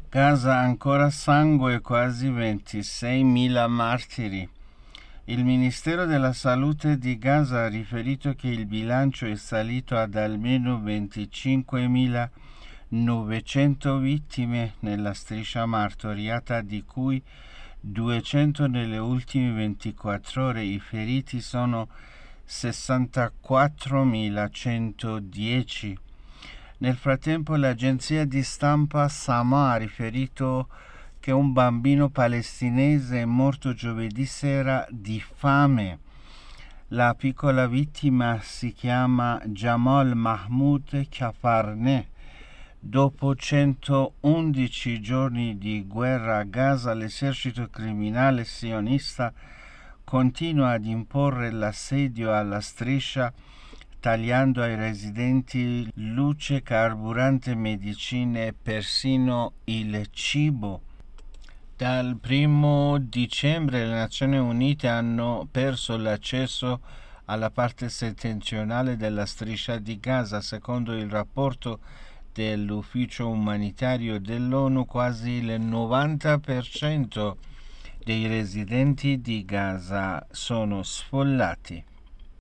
Gaza ancora sangue, quasi 26.000 martiri. Il Ministero della Salute di Gaza ha riferito che il bilancio è salito ad almeno 25.900 vittime nella striscia martoriata, di cui 200 nelle ultime 24 ore. I feriti sono 64.110. Nel frattempo l'agenzia di stampa Sama ha riferito che un bambino palestinese è morto giovedì sera di fame. La piccola vittima si chiama Jamal Mahmoud Kafarneh. Dopo 111 giorni di guerra a Gaza, l'esercito criminale sionista continua ad imporre l'assedio alla striscia, tagliando ai residenti luce, carburante, medicine e persino il cibo. Dal 1° dicembre le Nazioni Unite hanno perso l'accesso alla parte settentrionale della striscia di Gaza. Secondo il rapporto dell'ufficio umanitario dell'ONU, quasi il 90% dei residenti di Gaza sono sfollati.